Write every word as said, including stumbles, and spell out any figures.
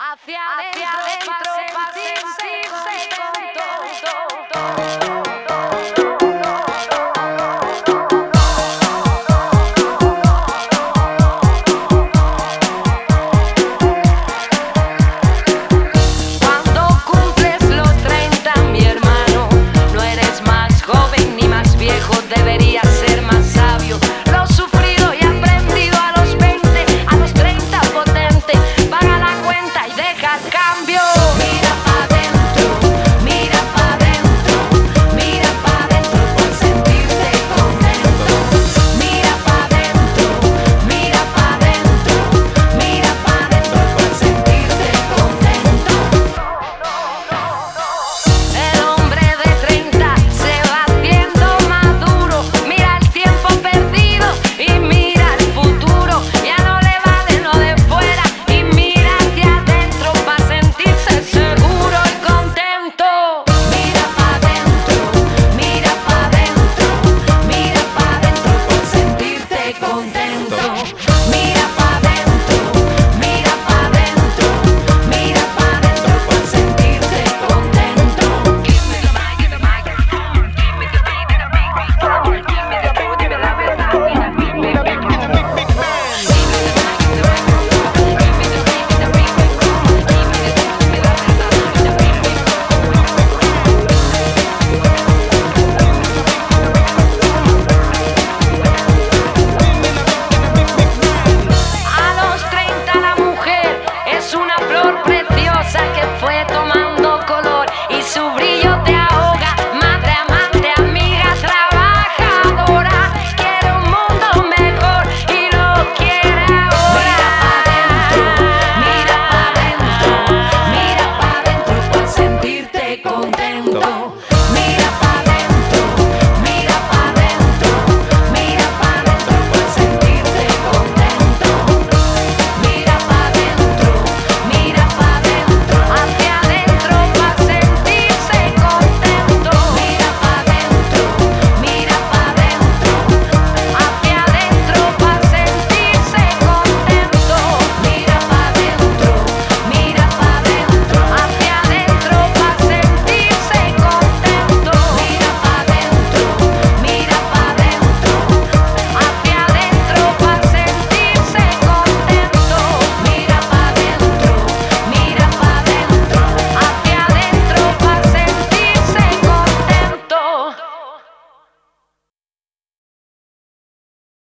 Hacia adentro para sentirse contento. Cuando cumples los treinta, mi hermano, no eres más joven ni más viejo, deberías ser más sabio. Lo sufrido y aprendido a los veinte, a los treinta potente, paga la cuenta y deja el cambio. Mira pa' dentro, mira pa' dentro, mira pa' dentro por sentirte contento. Mira pa' dentro, mira pa' dentro, mira pa' dentro por sentirte contento. El hombre de treinta se va haciendo maduro, mira el tiempo perdido y mira el futuro. Ya no le vale lo de fuera y mira hacia adentro para sentirse seguro y contento. Mira pa' dentro, mira pa' dentro, mira pa' dentro por sentirte contento. Mira pa' dentro, mira pa' dentro, mira pa' dentro por sentirte contento. Give me the mic, the microphone, give me the beat and the microphone, give me the booty, the love it, give me the big, big, big, big, big man. Give me the mic, the microphone, give me the beat and the microphone, give me the booty, the love it, give me the big, big, A los treinta la mujer es una flor preciosa.